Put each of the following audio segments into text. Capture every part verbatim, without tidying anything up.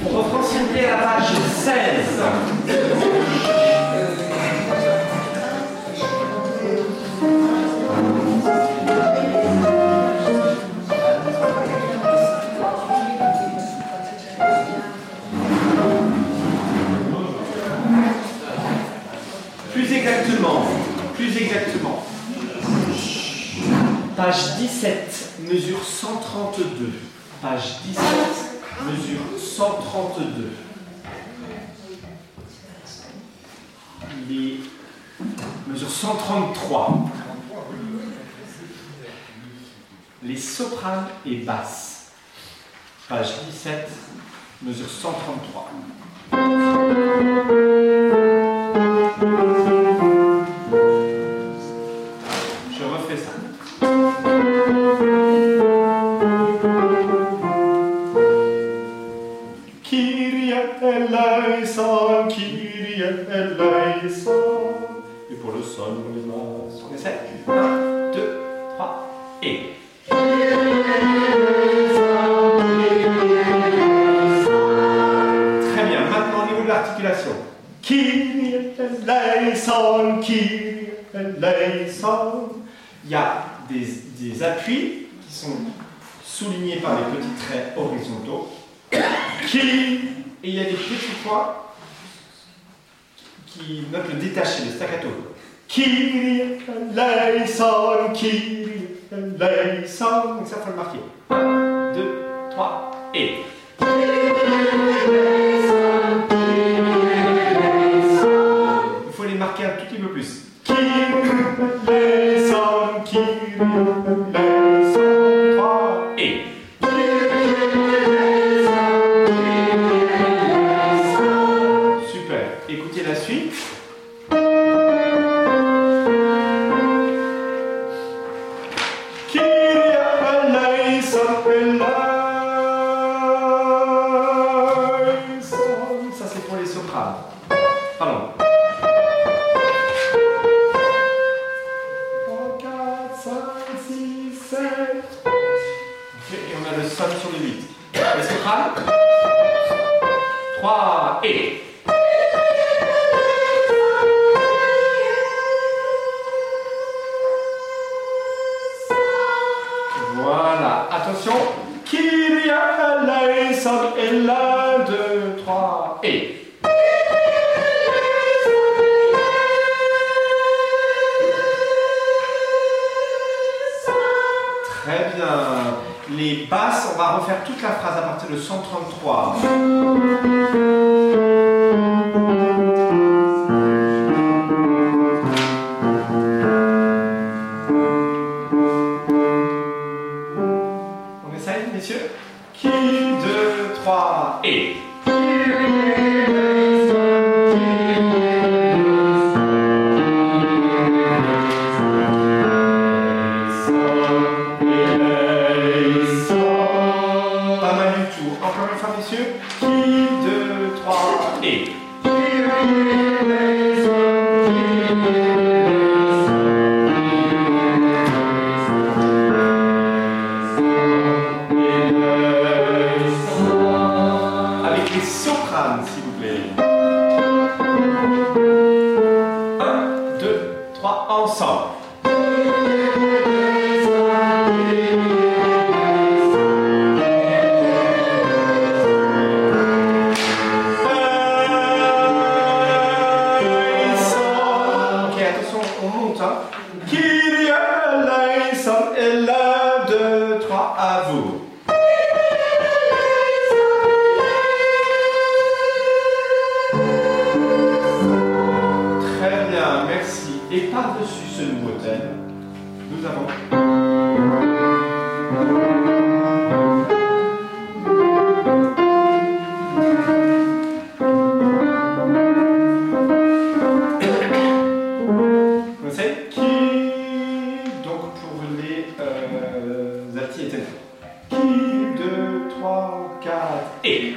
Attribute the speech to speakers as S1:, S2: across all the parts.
S1: On reprend s'il vous plaît à la page seize. Plus exactement, plus exactement. Page dix-sept, mesure cent trente-deux. Page dix-sept, mesure cent trente-deux. Les mesure cent trente-trois. Les sopranes et basses. Page dix-sept, mesure cent trente-trois. Je refais ça. Kyrie eleison, Kyrie eleison. Et pour le sol, on les masse. On essaie. un, deux, trois, et. Très bien. Maintenant, au niveau de l'articulation. Kyrie eleison, Kyrie eleison. Il y a des, des appuis qui sont soulignés par des petits traits horizontaux. Qui, et il y a des petits points qui notent le détaché, le staccato. Kyrie eleison, Kyrie eleison. Donc ça, il faut le marquer. un, deux, trois, et. Il faut les marquer un tout petit peu plus. Kyrie eleison, Kyrie eleison. trois, et. Écoutez la suite. Kyrie eleison, eleison. Ça c'est pour les sopranes. Pardon. trois, quatre, cinq, six, sept. Okay, et on a le sol sur le huit. Les sopranes. trois, et. Voilà, attention. Kyrie eleison, et l'un, deux, trois, et. Très bien. Les basses, on va refaire toute la phrase à partir de cent trente-trois. Messieurs, qui, deux, trois, et. Pas mal du tout. Encore une fois, messieurs, qui, deux, trois, et. S'il vous plaît. un, deux, trois, ensemble. Ok, attention, on monte. Hein. Kyrie eleison, et l'un, deux, trois, à vous. Merci. Et par-dessus ce nouveau thème, nous avons vous savez qui, donc pour les euh, altis et ténors. Qui, deux, trois, quatre, et.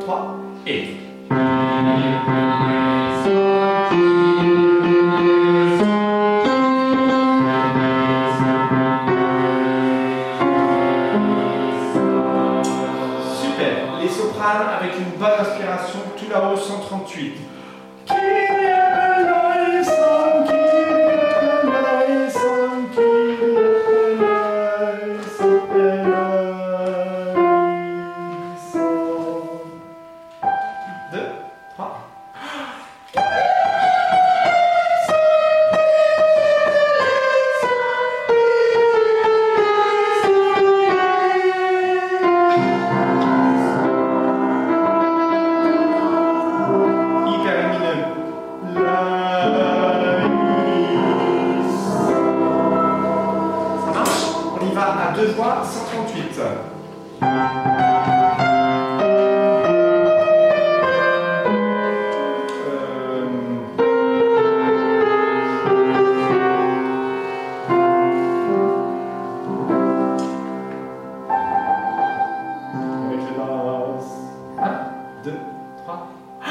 S1: trois, et. Super. Les sopranes avec une bonne inspiration, tout là-haut, cent trente-huit. Deux voix, cent trente-huit. Avec les basses. un, deux, trois.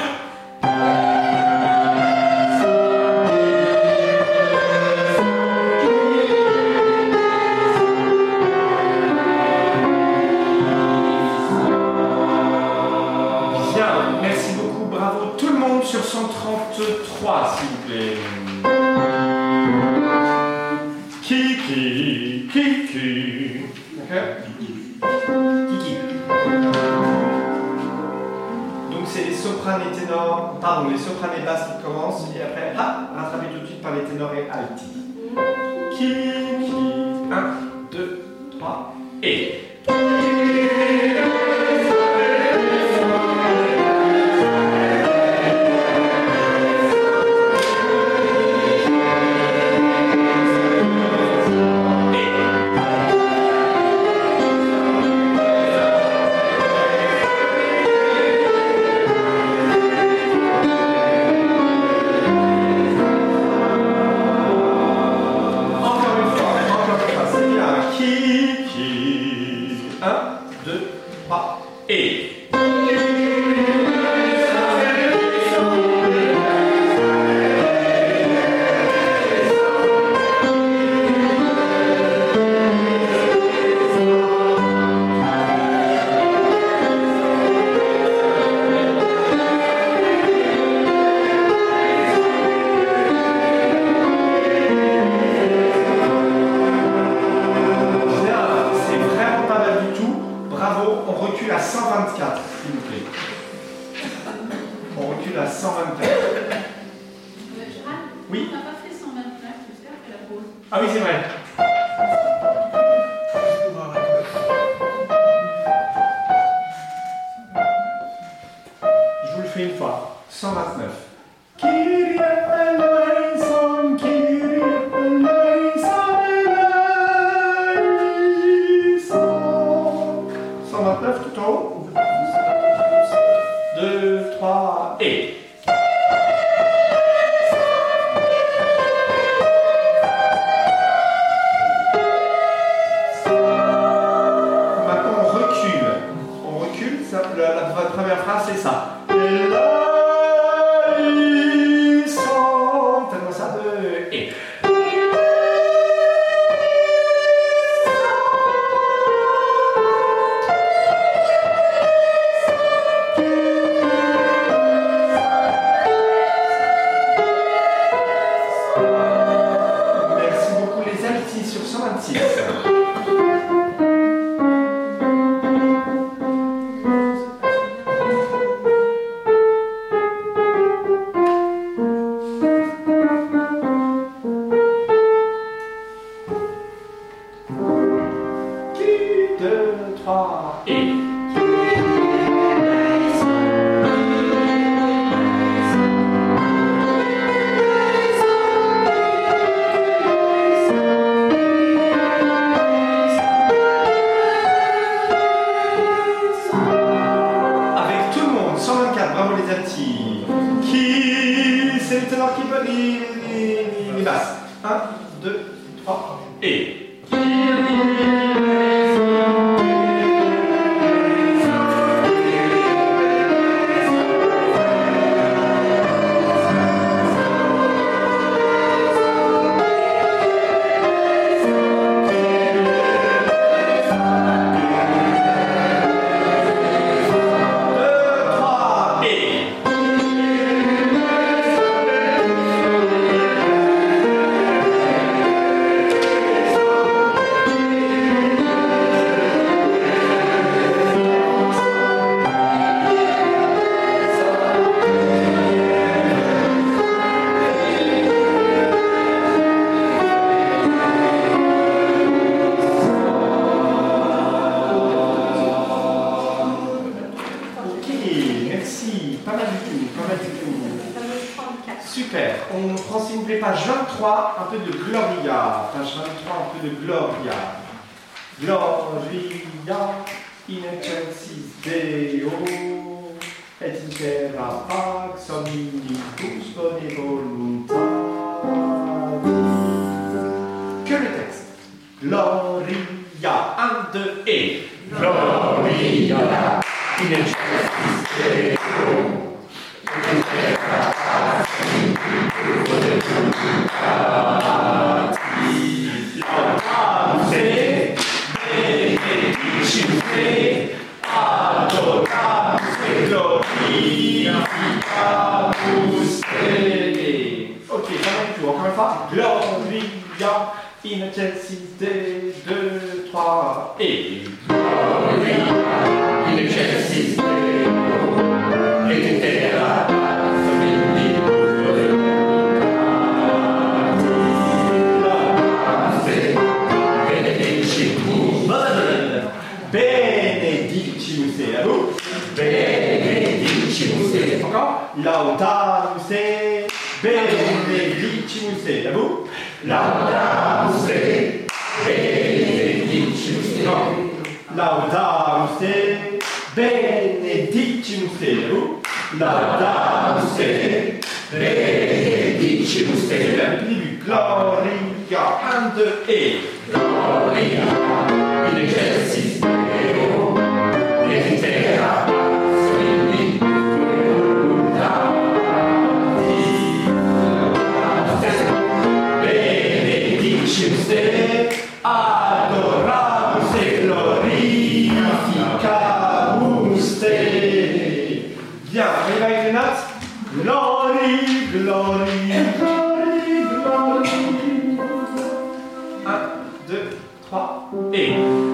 S1: Merci beaucoup, bravo tout le monde sur cent trente-trois, s'il vous plaît. Kiki, Kiki. D'accord ? Kiki. Donc c'est les sopranes et ténors, pardon, les sopranes et basses qui commencent, et après, ah, rattrapé tout de suite par les ténors et alti. Kiki. un, deux, trois, et. un, deux, trois, et. On recule à cent vingt-quatre, s'il vous plaît. On recule à cent vingt-quatre.
S2: Euh, Gérald,
S1: oui.
S2: on n'a pas fait cent vingt-neuf jusqu'à après la pause.
S1: Ah oui, c'est vrai. Je vous le fais une fois. cent vingt-neuf. Kyrie eleison, Kyrie eleison, eleison. cent vingt-neuf tout en haut. deux, trois, et. Maintenant on recule. On recule, ça, la, la, la première phrase c'est ça. Faites-moi ça de et. Merci beaucoup les altis sur cent vingt-six. deux, trois, et. Avec tout le monde, cent vingt-quatre, bravo les altis. Qui. C'est le ténor qui peut les, les, les basses. un, deux, trois, et. merci. Pas mal du tout, pas mal du tout. Super. On prend s'il vous plaît page vingt-trois, un peu de Gloria. Page vingt-trois, un peu de Gloria. Gloria in excelsis Deo et in terra pax omnibus bone voluntatis. Que le texte. Gloria, un, deux et. Gloria in excelsis Deo et in terra pax omnibus bone voluntatis. Laudamus te, benedicimus te, adoramus te, glorificamus te. Ok, ça va du tout. Encore une fois. Gloria in excelsis Deo, deux, trois et. Gloria in excelsis Deo et in terra pax omnibus benedicimus te, à vous. Benedicimus te. Encore. Laudamus te, benedicimus te, à vous. Laudamus te, benedicimus te. Laudamus te, benedicimus te, à vous. Laudamus te, benedicimus te. Gloria, un, deux et. Gloria in excelsis Deo et in terra pax omnibus voluntatis. Benedicimus te, adoramus te, glorificamus te. Bien, on y va avec les notes. Glory, glory, glory, glory. Un, deux, trois et.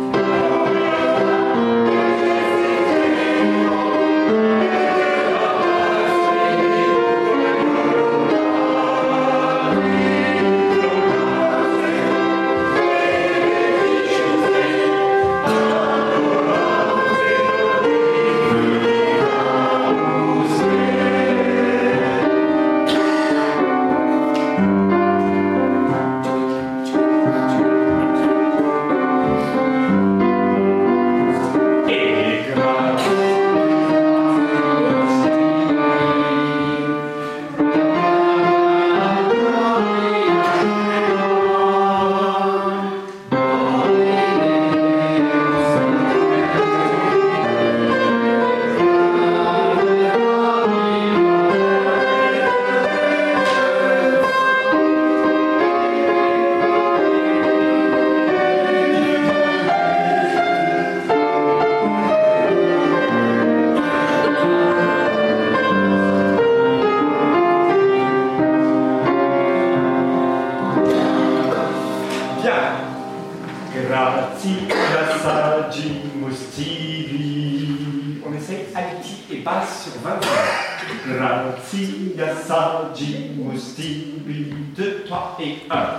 S1: deux, trois et un.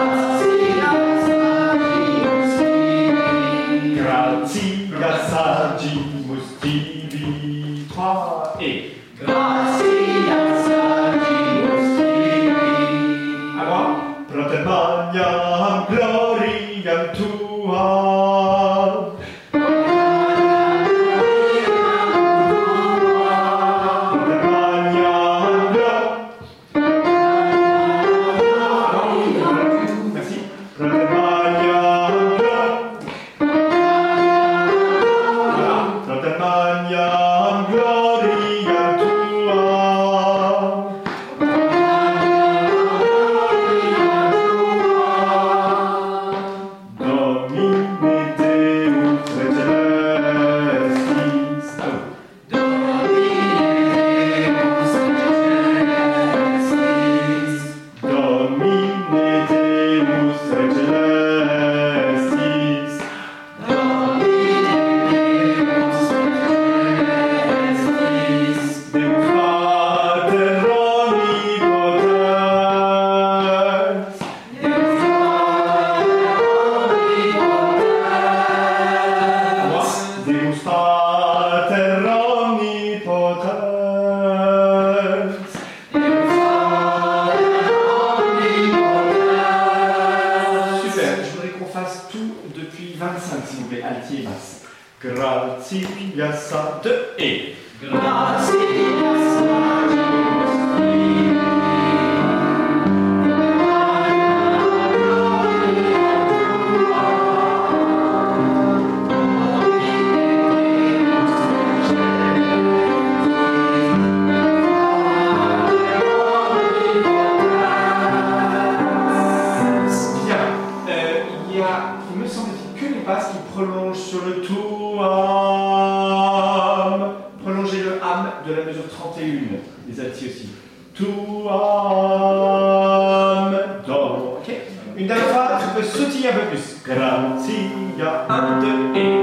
S1: Gratia sagimus tibi, trois et. Gratia sagimus tibi. Alors, protemaniam gloriam tuam. Magnam gloriam tuam. Super, je voudrais qu'on fasse tout depuis vingt-cinq, s'il vous plaît, altier et basse. Grazie, ça, de et. Prolonge sur le tout am. Prolongez le am de la mesure trente et un. Les altis aussi. Tout am. Do. Ok. Une dernière fois, tu peux sautiller un peu plus. Grazia. Un, deux et.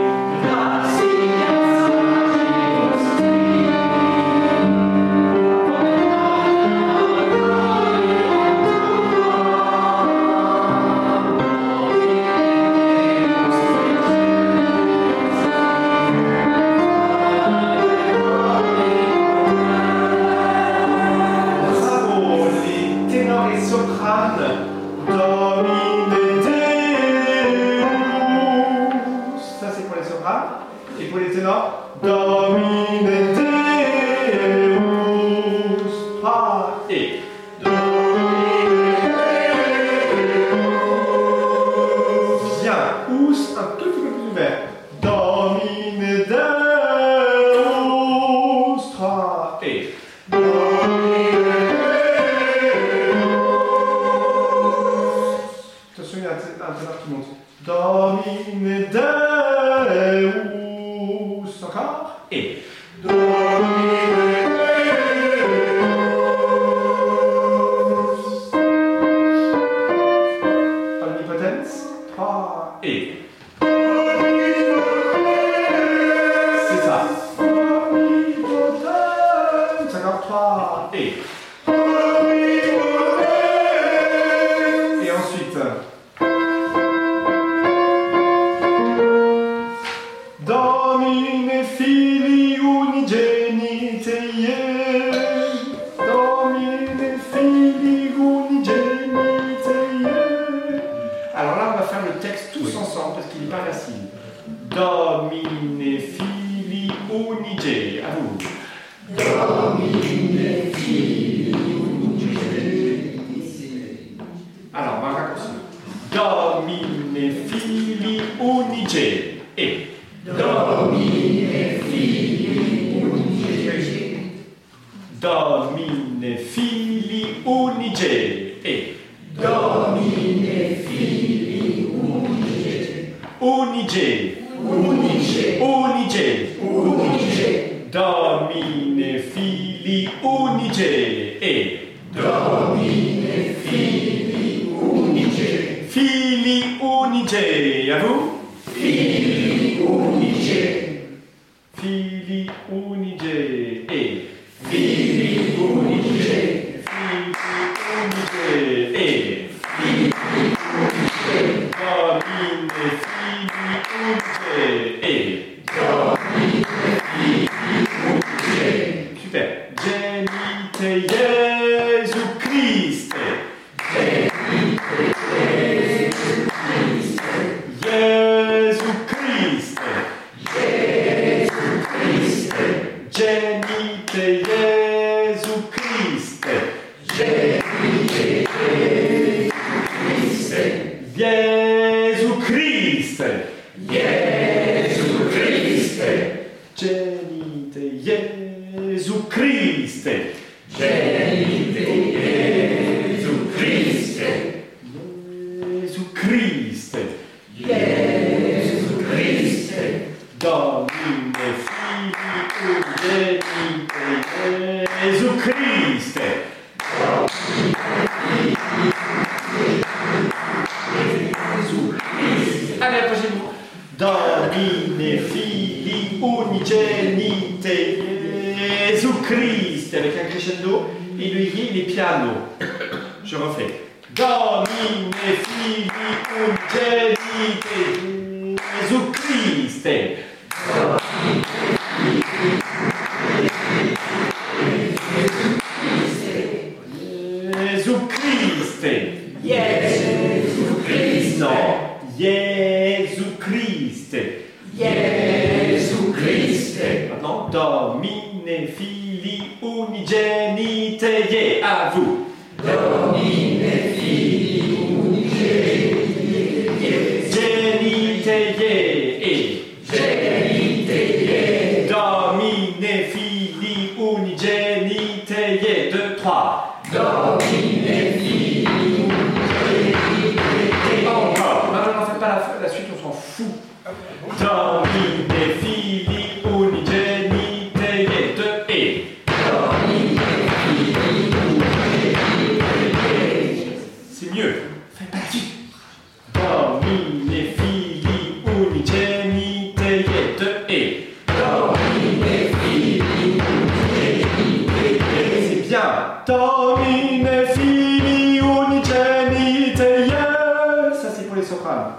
S1: Fili, Uni, Geni, Teye. À vous.
S3: Do, Mi, Ne, Fi, Uni, Geni,
S1: Geni, Teye. Et.
S3: Geni, Teye.
S1: Do, Mi, Ne, Fili, Uni, Geni, Teye. Deux, trois.
S3: Do, Mi, Ne, Fi, Uni, Geni, Teye.
S1: Encore. Non, non, non, faites pas la, la suite, on s'en fout. Do, Mi, Ne, Fili, Uni, Geni, Teye. Deux, et.
S3: Do, Mi, Ne, Fi, Uni, Geni, Teye.
S1: C'est mieux. Faites pas la suite. Do, Mi, Ne, Fili, Uni, Geni, Teye. Deux, et.
S3: Do, Mi, Ne, Fi, Uni, Geni, Teye.
S1: C'est bien. Do, Mi, Ne, Fili, Uni, Geni, Teye. Ça, c'est pour les sopranes.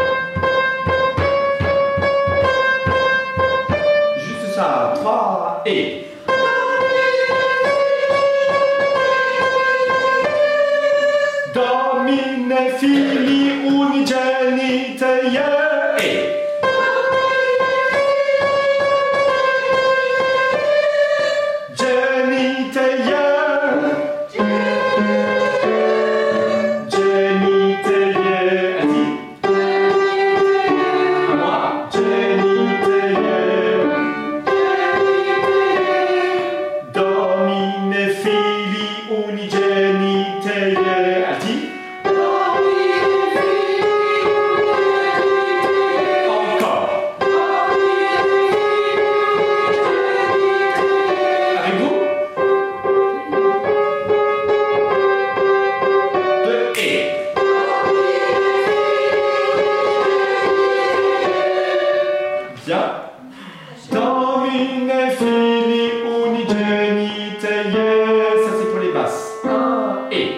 S1: Juste ça. Trois, et. Do, Mi, Ne, Fili, Uni, Geni, Teye. Et. Geni, Teye. Geni, Teye. Allez-y. À moi. Geni, Teye. Do, Mi, Ne, Fili, Uni, Geni, Teye. Allez-y. Encore. Avec vous. Deux, et. Bien. Do, Mi, Ne, Fili, Uni, Geni, Teye. Ça, c'est pour les basses. Un, et.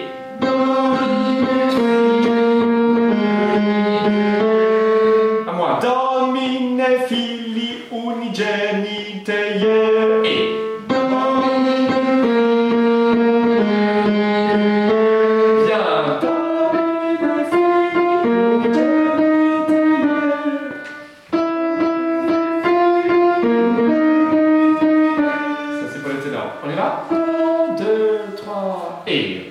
S1: À moi. Do, Mi, Ne, Fili, Uni, Geni, Teye. Et. Bien. Do, Mi, Ne, Fili, Uni, Geni, Teye. Ça, c'est pour les ténors. On y va? Un, deux, trois, et.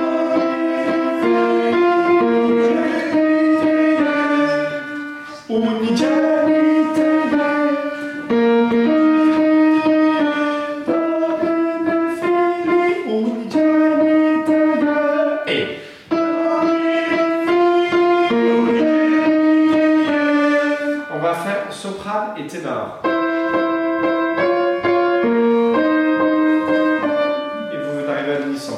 S1: Uni, Geni, Teye. Uni, Geni, Teye. Et. On va faire soprane et ténor. Et vous, vous arrivez à l'unisson.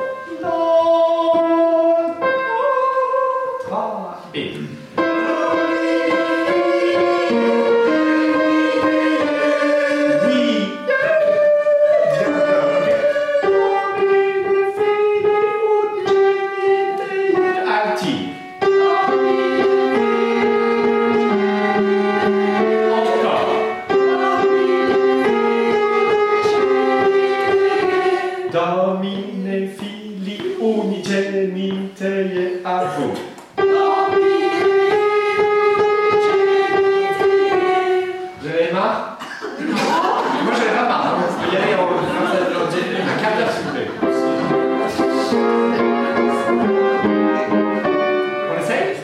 S1: Trois, et. Oui. Bien. Alti. Encore. Do, Mi, Ne, Fili, Uni, Geni, Teye. À vous. Vous en avez marre? Moi, j'en ai pas marre. Il faut y aller en un quart d'heure, s'il vous plaît. On essaye?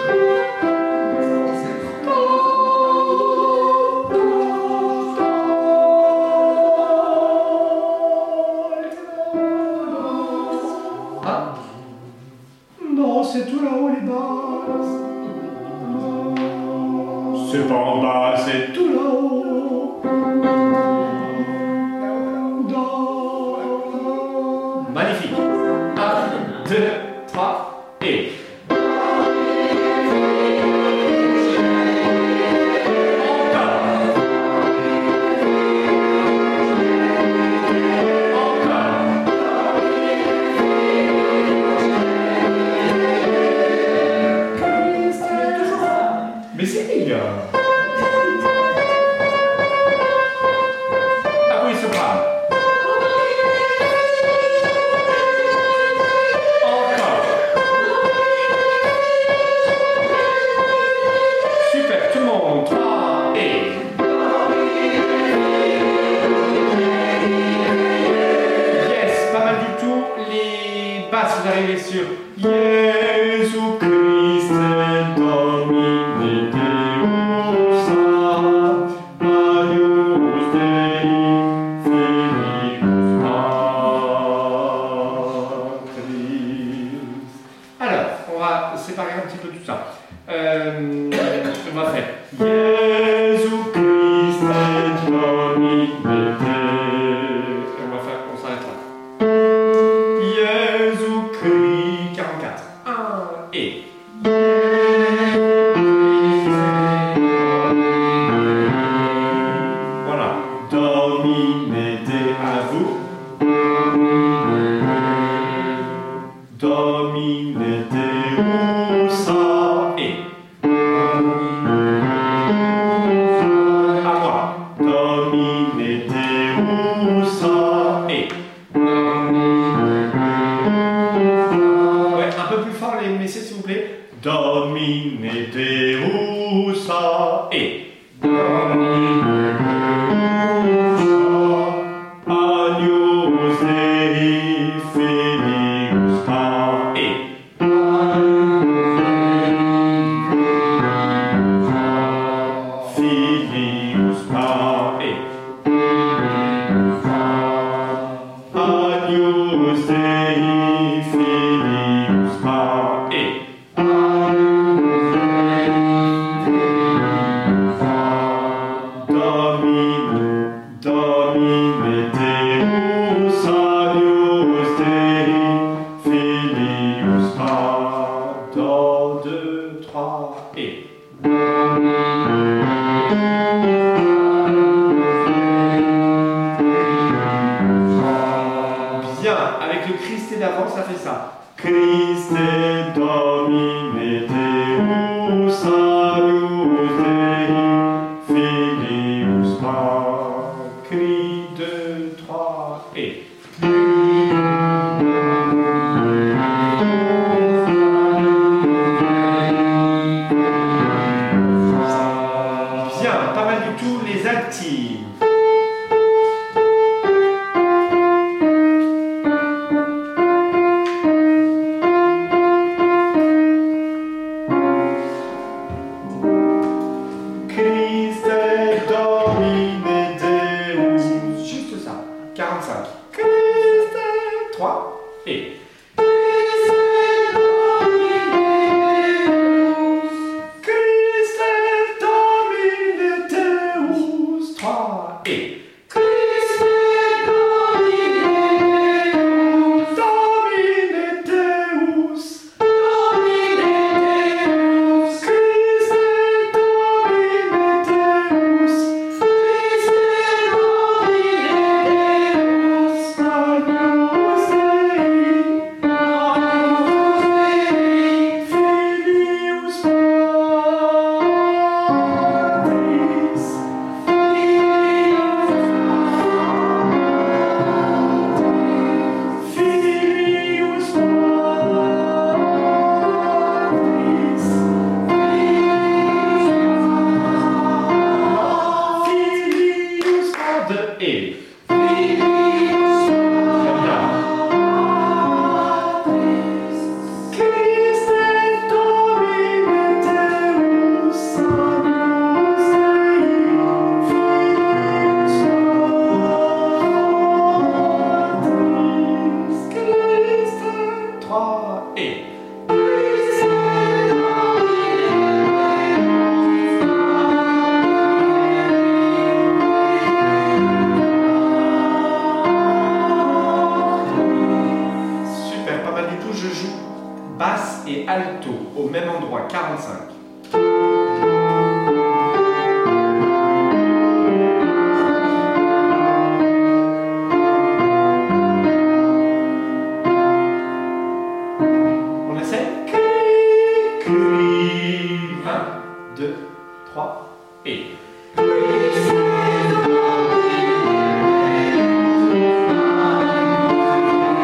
S1: Ah? Non, c'est tout là-haut, les basses. C'est pas en bas, c'est tout là-haut. Do. Magnifique. Un, deux, trois, et. Mais c'est les gars. Ah oui, soprane. Encore. si vous arrivez sur Jésus Christ Domine Deus, Agnus Dei, Filibus Patris. Alors, on va séparer un petit peu tout ça. Euh, on va faire Jésus Christ Domine Deus. On va faire, on s'arrête là. Jésus Christ, quarante-quatre. un et. Voilà. Domine Dei à vous. Domine Deus et. À moi. Domine Deus et. Ouais, un peu plus fort les messieurs s'il vous plaît. Domine Deus et. Agnus Dei, Filibus Patris. Filibus Patris. Agnus Dei, Filibus Patris. Domine, Domine Deus, Agnus Dei, Filibus Patris. Do, deux, trois et. Bien, avec le Christ d'avant, ça fait ça. Christ Domine Deus, Agnus Dei, Filibus Patris. deux, trois et. Bien, pas mal du tout les actifs. Christ Domine Deus. Juste ça. quarante-cinq. Christ. trois et. Christ Domine Deus. trois et. Christ Domine Deus. Domine Deus. Domine Deus. Christ Domine Deus. Christ Domine Deus.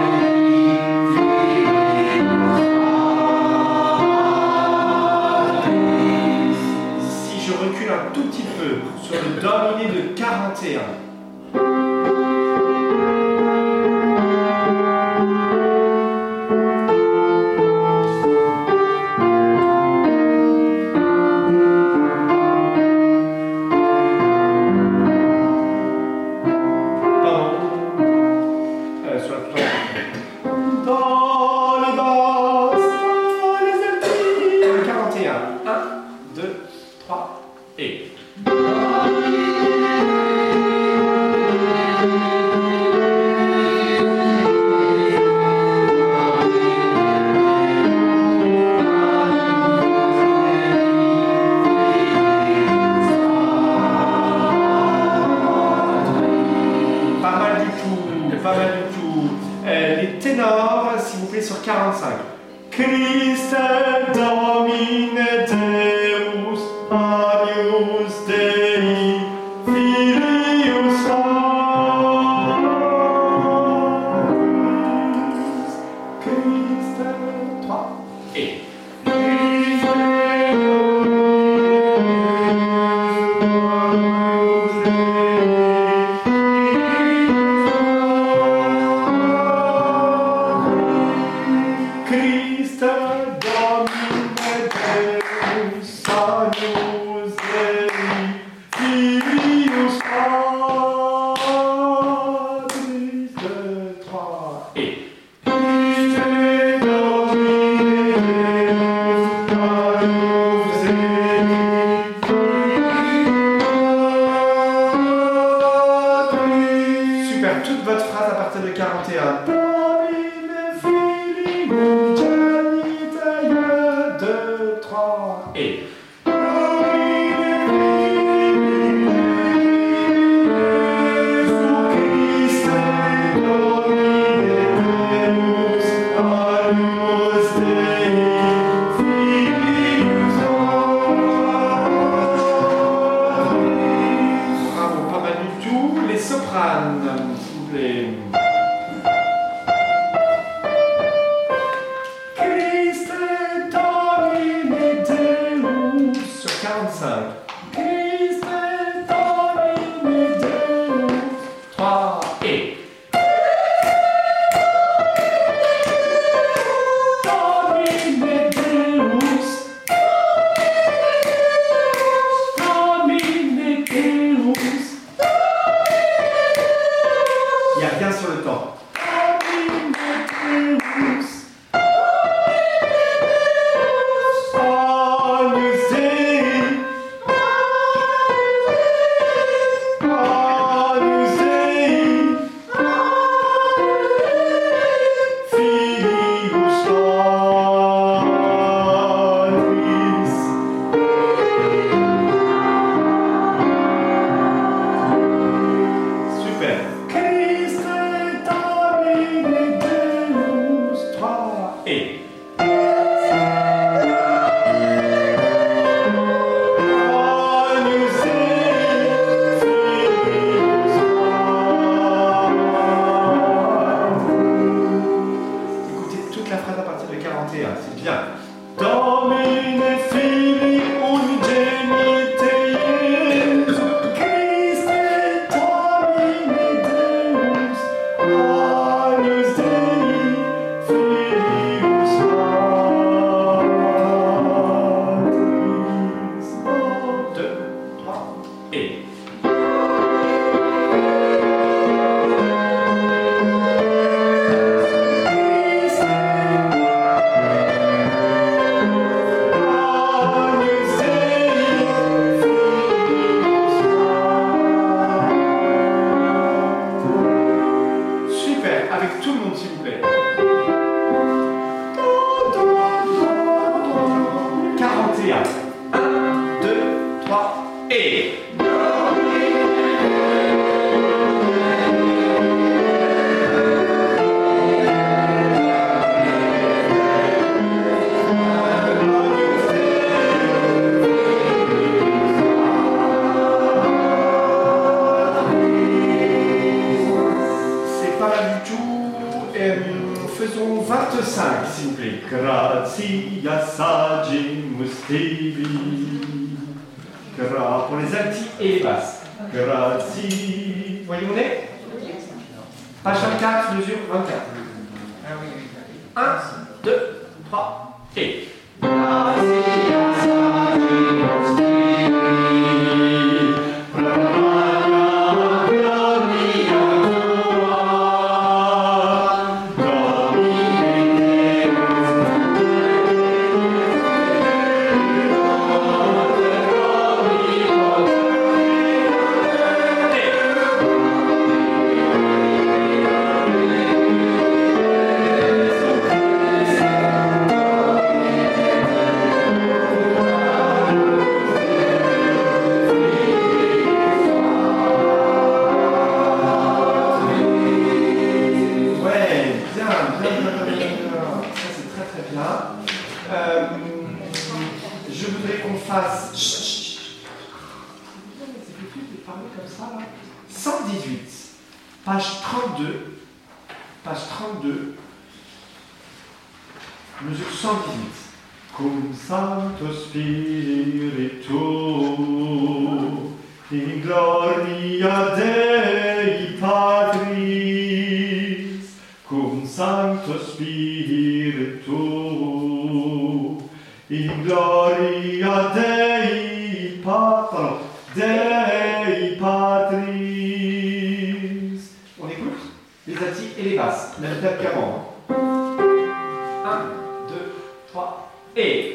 S3: Amen.
S1: pas mal du tout. Euh, les ténors, s'il vous plaît, sur quarante-cinq. Christe Domine Deus, Agnus Dei, Filius Deus. Christe, trois, et. Pour les altis et les basses. Grazie. Vous voyez où on est? Page vingt-quatre, mesure vingt-quatre. un, deux, trois, et. fasse. Chut, chut, chut. C'est plus de parler comme ça là. cent dix-huit, page trente-deux, page trente-deux, mesure cent dix-huit. Cum Sancto Spiritu, in gloria Dei Patris, cum Sancto Spiritu, in gloria Dei Patris, pardon, Dei Patris. On écoute les altis et les basses, même tempo qu'avant. un, deux, trois, et...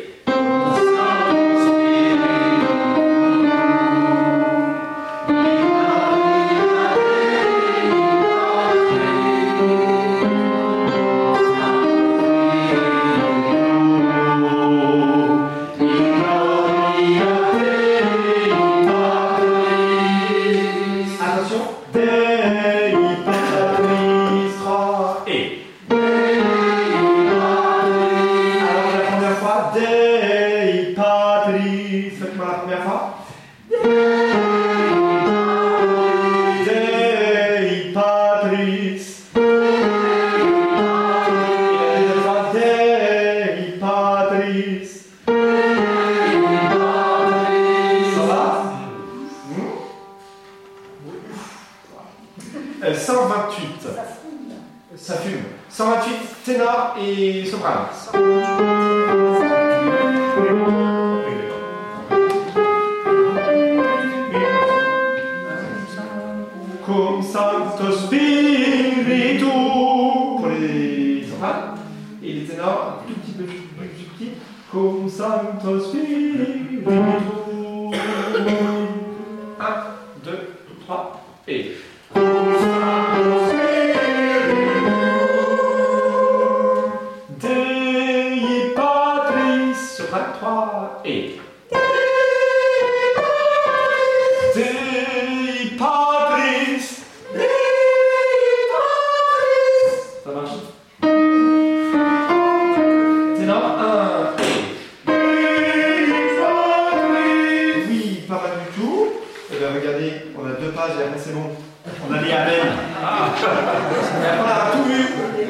S1: cent vingt-huit. Ça fume. cent vingt-huit, ténor et soprano. Cum Sancto Spiritu pour les sopranes. Et les ténors, un tout petit peu plus petit. Cum Sancto Spiritu. un, deux, trois, et... trois et Dei Patris, Dei Patris. Ça marche? Ténor, un et Dei Patris. Oui, pas mal du tout. Et bien regardez, on a deux pages et après c'est bon. On a les amen. Ah. Et après on a tout vu.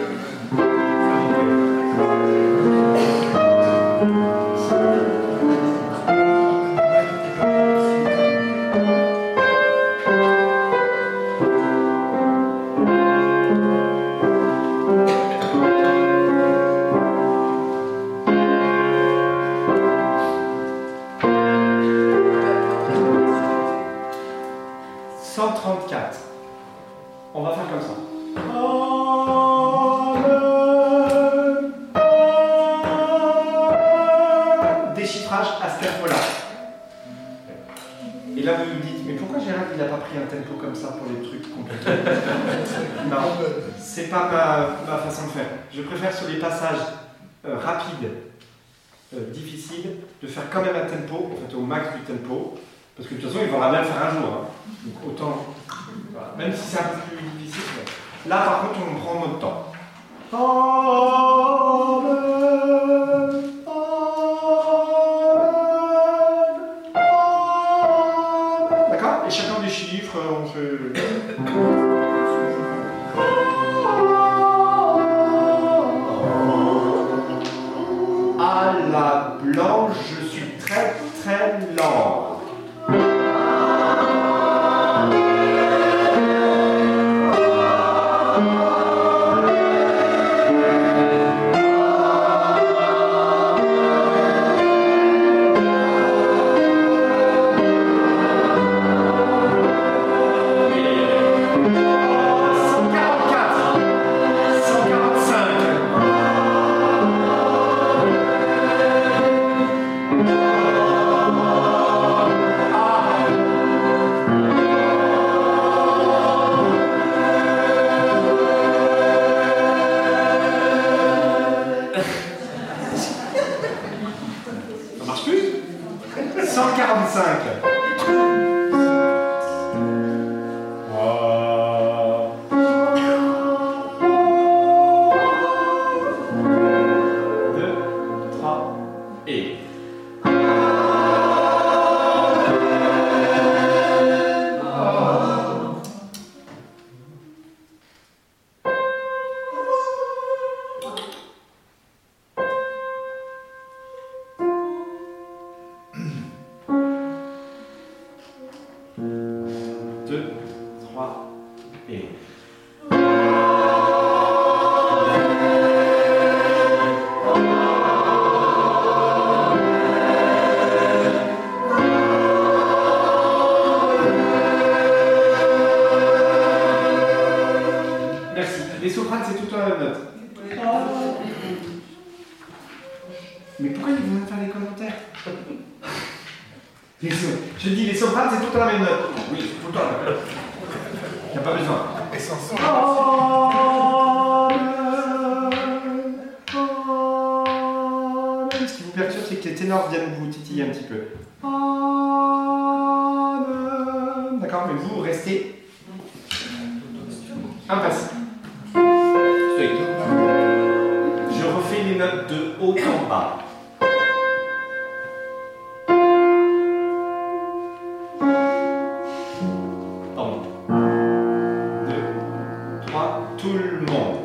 S1: cent trente-quatre. On va faire comme ça. Déchiffrage à ce tempo-là. Et là, vous vous dites, mais pourquoi Gérald il n'a pas pris un tempo comme ça pour les trucs compliqués? Non, c'est pas ma, ma façon de faire. Je préfère sur les passages euh, rapides, euh, difficiles, de faire quand même un tempo, en fait au max du tempo. Parce que de toute façon, il faudra bien le faire un jour. Hein. Donc autant. Voilà. Même si c'est un peu plus difficile. Mais... Là, par contre, on prend notre temps. Amen, amen, d'accord? Et chacun des chiffres, on fait. À la blanche, je suis très très lent. Les sopranes, c'est tout le temps la même note. Mais pourquoi ils vont même faire les commentaires? les so... Je dis, les sopranes, c'est tout le temps la même note. Oui, c'est tout le temps la même note. Il n'y a pas besoin.
S4: Et sans son.
S1: Ce qui vous perturbe, c'est que les ténors viennent vous titiller un petit peu. D'accord, mais vous restez impassible. Je refais les notes de haut en bas. Pardon. Deux, trois, tout le monde.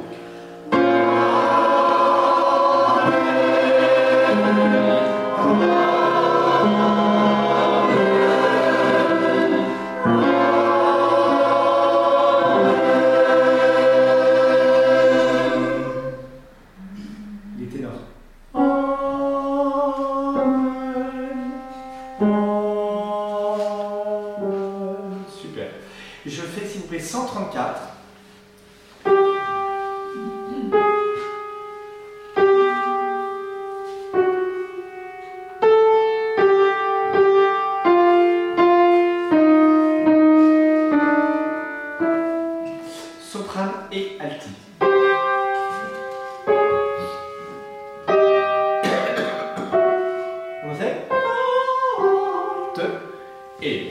S1: cent trente-quatre. Soprane et alti. On sait? Deux et.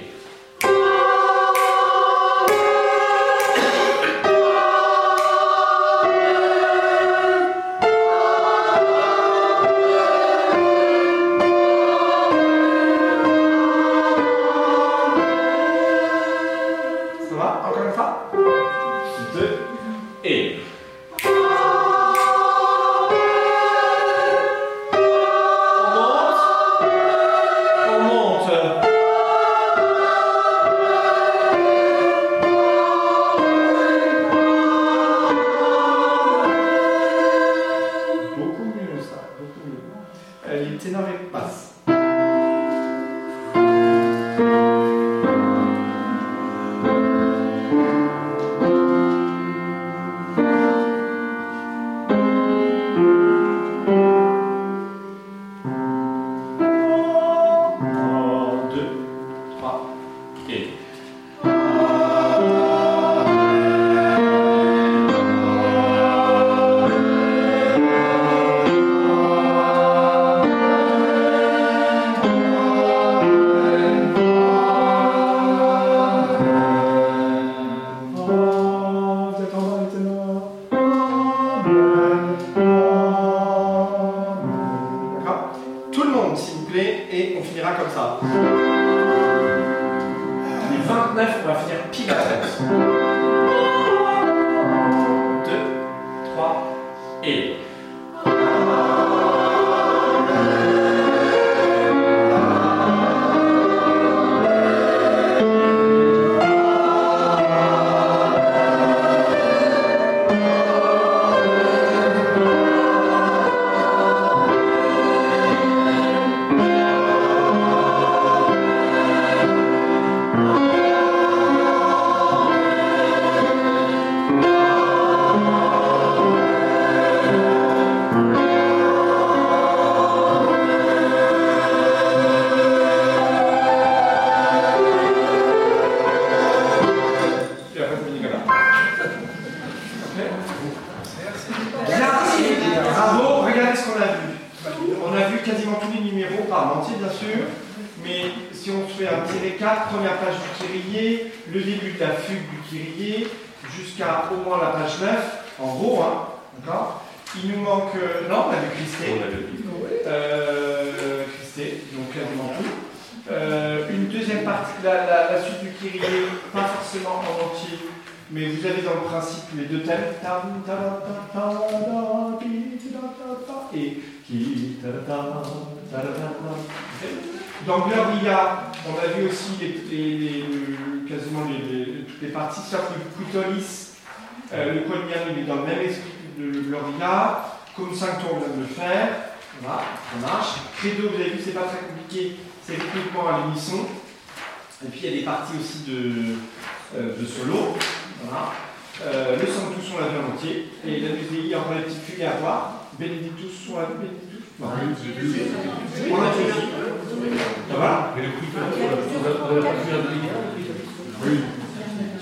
S1: Dans Gloria, on a vu aussi les, les, les, quasiment les, les, toutes les parties, sauf le Putolis, euh, le Quadrième, il est dans le même esprit que le Gloria. Comme cinq tours, on vient de le faire. Voilà, ça marche. Credo, vous avez vu, c'est pas très compliqué, c'est rythmiquement à l'unisson. Et puis il y a des parties aussi de, euh, de solo. Voilà. Euh, le Sanctus, on l'a vu en entier. Et l'Anus Dei, encore les petites fumées à voir. Benedictus, soit Benedictus. Non. On